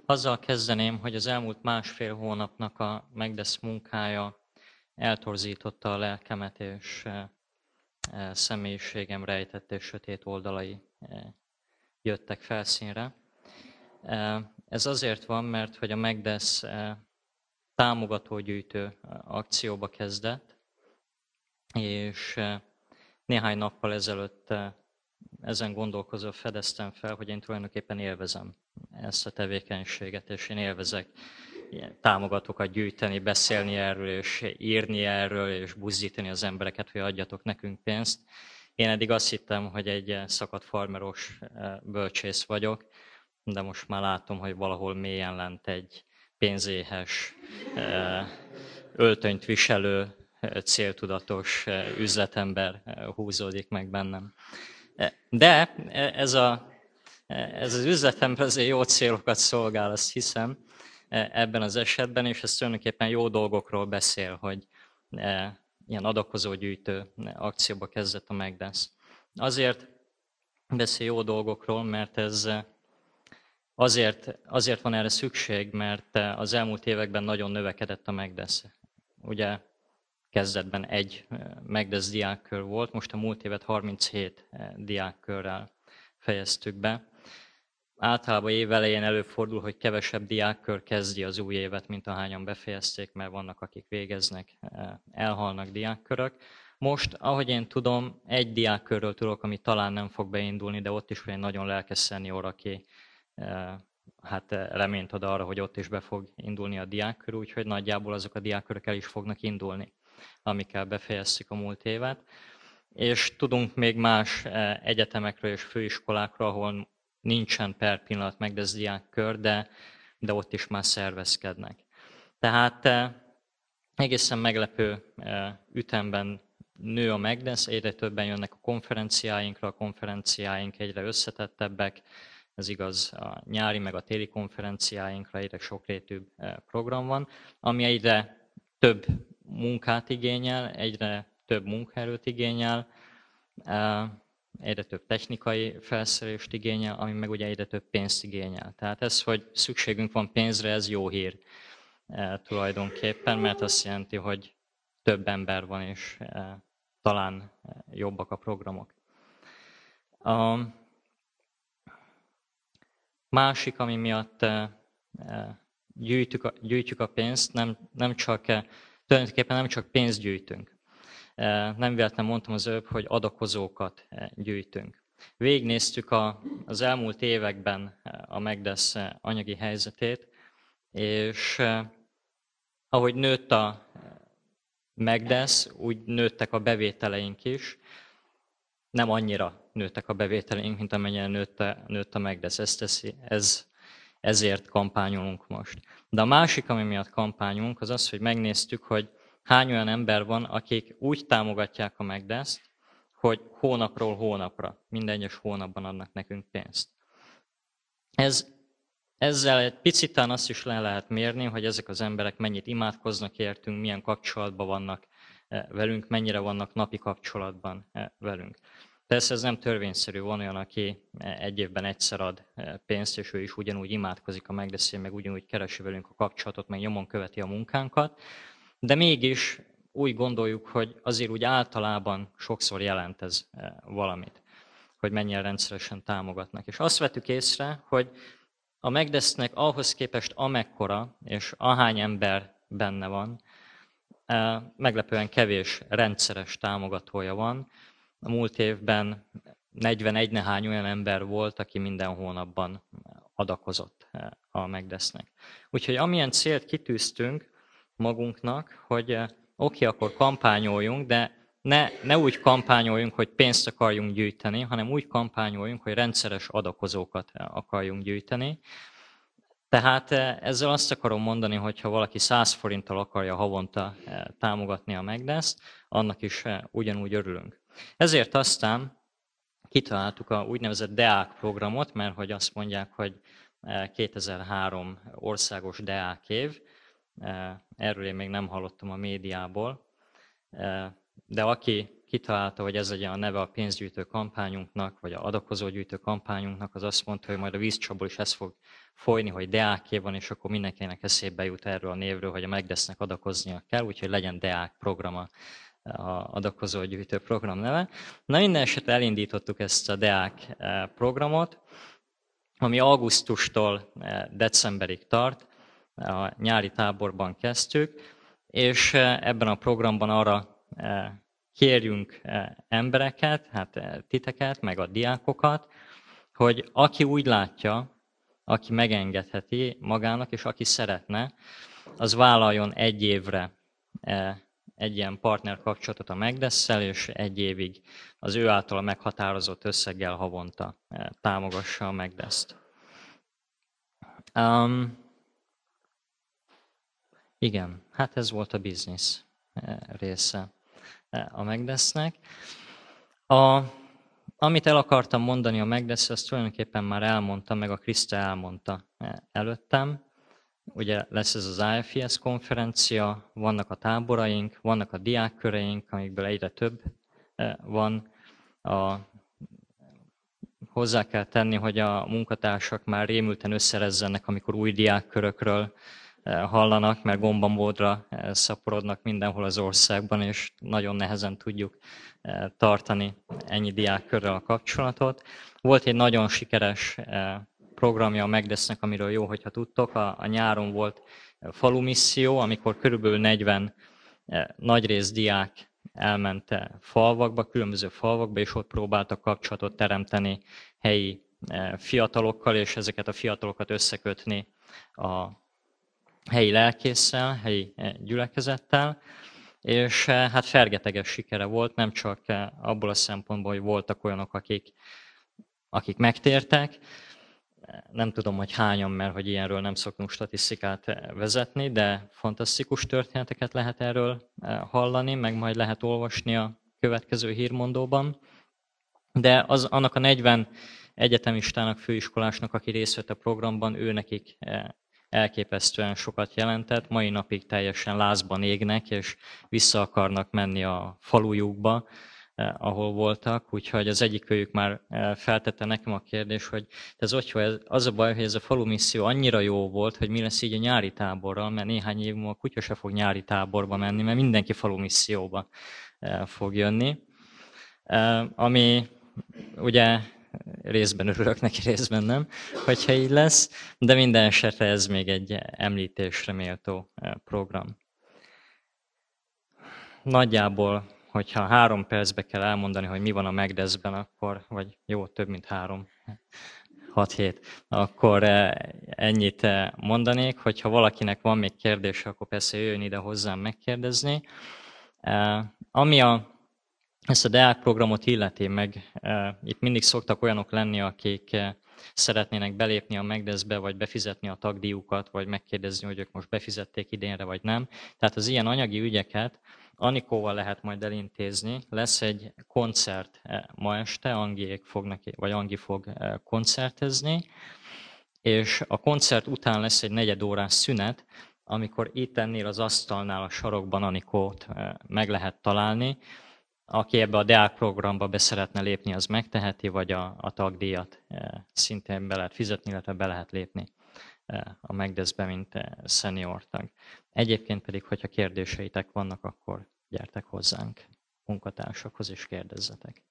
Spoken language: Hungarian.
Azzal kezdeném, hogy az elmúlt másfél hónapnak a Megdesz munkája eltorzította a lelkemet, és személyiségem rejtett és sötét oldalai jöttek felszínre. Ez azért van, mert hogy a Megdesz támogatógyűjtő akcióba kezdett, és néhány nappal ezelőtt ezen gondolkozva fedeztem fel, hogy én tulajdonképpen élvezem ezt a tevékenységet, és én élvezek támogatókat gyűjteni, beszélni erről, és írni erről, és buzdítani az embereket, hogy adjatok nekünk pénzt. Én eddig azt hittem, hogy egy szakadt farmeros bölcsész vagyok, de most már látom, hogy valahol mélyen lent egy pénzéhes, öltönyt viselő, céltudatos üzletember húzódik meg bennem. De ez az üzletember azért jó célokat szolgál, azt hiszem, ebben az esetben, és ez tulajdonképpen jó dolgokról beszél, hogy ilyen adakozógyűjtő akcióba kezdett a Megdesz. Azért beszél jó dolgokról, mert ez azért van erre szükség, mert az elmúlt években nagyon növekedett a Megdesz. Ugye kezdetben egy Megdesz diákkör volt, most a múlt évet 37 diákkörrel fejeztük be. Általában év elején előfordul, hogy kevesebb diákkör kezdi az új évet, mint ahányan befejezték, mert vannak, akik végeznek, elhalnak diákkörök. Most, ahogy én tudom, egy diákkörről tudok, ami talán nem fog beindulni, de ott is egy nagyon lelkes szenior, aki reményt ad arra, hogy ott is be fog indulni a diákkör, úgyhogy nagyjából azok a diákkörök el is fognak indulni, amikkel befejeztük a múlt évet. És tudunk még más egyetemekről és főiskolákról, ahol nincsen per pillanat Megdesz diákkör, de ott is már szervezkednek. Tehát egészen meglepő ütemben nő a Megdesz, egyre többen jönnek a konferenciáink egyre összetettebbek, ez igaz a nyári meg a téli konferenciáinkra, egyre sokrétűbb program van, ami egyre több munkát igényel, egyre több munkaerőt igényel, egyre több technikai felszerelést igényel, ami meg ugye egyre több pénzt igényel. Tehát ez, hogy szükségünk van pénzre, ez jó hír tulajdonképpen, mert azt jelenti, hogy több ember van, és talán jobbak a programok. A másik, ami miatt gyűjtjük a pénzt, tulajdonképpen nem csak pénzt gyűjtünk. Nem véletlenül mondtam az előbb, hogy adakozókat gyűjtünk. Végignéztük az elmúlt években a Megdesz anyagi helyzetét, és ahogy nőtt a Megdesz, úgy nőttek a bevételeink is. Nem annyira nőttek a bevételeink, mint amennyire nőtt a Megdesz. Ezért kampányolunk most. De a másik, ami miatt kampányolunk, az az, hogy megnéztük, hogy hány olyan ember van, akik úgy támogatják a Megdeszt, hogy hónapról hónapra, minden egyes hónapban adnak nekünk pénzt. Ezzel egy picit azt is le lehet mérni, hogy ezek az emberek mennyit imádkoznak értünk, milyen kapcsolatban vannak velünk, mennyire vannak napi kapcsolatban velünk. Persze ez nem törvényszerű, van olyan, aki egy évben egyszer ad pénzt, és ő is ugyanúgy imádkozik a Megdeszén, meg ugyanúgy keresi velünk a kapcsolatot, meg nyomon követi a munkánkat. De mégis úgy gondoljuk, hogy azért úgy általában sokszor jelent ez valamit, hogy mennyire rendszeresen támogatnak. És azt vettük észre, hogy a Megdesznek ahhoz képest amekkora és ahány ember benne van, meglepően kevés rendszeres támogatója van. A múlt évben 41 nehány olyan ember volt, aki minden hónapban adakozott a Megdesznek. Úgyhogy amilyen célt kitűztünk magunknak, hogy oké, akkor kampányoljunk, de ne úgy kampányoljunk, hogy pénzt akarjunk gyűjteni, hanem úgy kampányoljunk, hogy rendszeres adakozókat akarjunk gyűjteni. Tehát ezzel azt akarom mondani, hogy ha valaki 100 forinttal akarja havonta támogatni a Megdeszt, annak is ugyanúgy örülünk. Ezért aztán kitaláltuk a úgynevezett DEÁK programot, mert hogy azt mondják, hogy 2003 országos DEÁK év, erről én még nem hallottam a médiából, de aki kitalálta, hogy ez legyen a neve a pénzgyűjtő kampányunknak, vagy a adakozógyűjtő kampányunknak, az azt mondta, hogy majd a vízcsapból is ez fog folyni, hogy Deáké van, és akkor mindenkinek eszébe jut erről a névről, hogy a Megdesznek adakoznia kell, úgyhogy legyen Deák programa a adakozógyűjtő program neve. Na minden esetre elindítottuk ezt a Deák programot, ami augusztustól decemberig tart, a nyári táborban kezdtük, és ebben a programban arra kérjünk embereket, hát titeket, meg a diákokat, hogy aki úgy látja, aki megengedheti magának, és aki szeretne, az vállaljon 1 évre egy ilyen partnerkapcsolatot a Megdesszel, és 1 évig az ő általa meghatározott összeggel havonta támogassa a Megdeszt. Igen, hát ez volt a biznisz része a Megdesznek. Amit el akartam mondani a Megdesz, azt tulajdonképpen már elmondtam, meg a Krista elmondta előttem. Ugye lesz ez az IFES konferencia, vannak a táboraink, vannak a diákköreink, amikből egyre több van. Hozzá kell tenni, hogy a munkatársak már rémülten összerezzenek, amikor új diákkörökről hallanak, mert gombamódra szaporodnak mindenhol az országban, és nagyon nehezen tudjuk tartani ennyi diákkörrel a kapcsolatot. Volt egy nagyon sikeres programja a Megdesznek, amiről jó, hogyha tudtok. A nyáron volt falumisszió, amikor körülbelül 40 nagyrészt diák elment falvakba, különböző falvakba, és ott próbáltak kapcsolatot teremteni helyi fiatalokkal, és ezeket a fiatalokat összekötni a helyi lelkésszel, helyi gyülekezettel, és hát fergeteges sikere volt, nem csak abból a szempontból, hogy voltak olyanok, akik megtértek. Nem tudom, hogy hányan, mert hogy ilyenről nem szoktunk statisztikát vezetni, de fantasztikus történeteket lehet erről hallani, meg majd lehet olvasni a következő hírmondóban. De annak a 40 egyetemistának, főiskolásnak, aki részt vett a programban, ő nekik elképesztően sokat jelentett. Mai napig teljesen lázban égnek, és vissza akarnak menni a falujukba, ahol voltak, úgyhogy az egyikőjük már feltette nekem a kérdést, hogy az a baj, hogy ez a falu misszió annyira jó volt, hogy mi lesz így a nyári táborral, mert néhány év múlva a kutya se fog nyári táborba menni, mert mindenki falu misszióba fog jönni. Ami ugye részben örülök neki, részben nem, hogyha így lesz, de minden esetre ez még egy említésre méltó program. Nagyjából, hogyha 3 percbe kell elmondani, hogy mi van a Megdeszben, akkor, vagy jó, több mint 3, 6-7, akkor ennyit mondanék, hogyha valakinek van még kérdése, akkor persze jöjjön ide hozzám megkérdezni. Ami ezt a Deák programot illeti, meg itt mindig szoktak olyanok lenni, akik szeretnének belépni a Megdeszbe, vagy befizetni a tagdíjukat, vagy megkérdezni, hogy ők most befizették idénre, vagy nem. Tehát az ilyen anyagi ügyeket Anikóval lehet majd elintézni. Lesz egy koncert ma este, Angi fog koncertezni, és a koncert után lesz egy 4 órás szünet, amikor itt ennél az asztalnál a sarokban Anikót meg lehet találni. Aki ebbe a Deák programba be szeretne lépni, az megteheti, vagy a tagdíjat szintén be lehet fizetni, illetve be lehet lépni a Megdeszbe, mint senior tag. Egyébként pedig, hogyha kérdéseitek vannak, akkor gyertek hozzánk munkatársakhoz és kérdezzetek.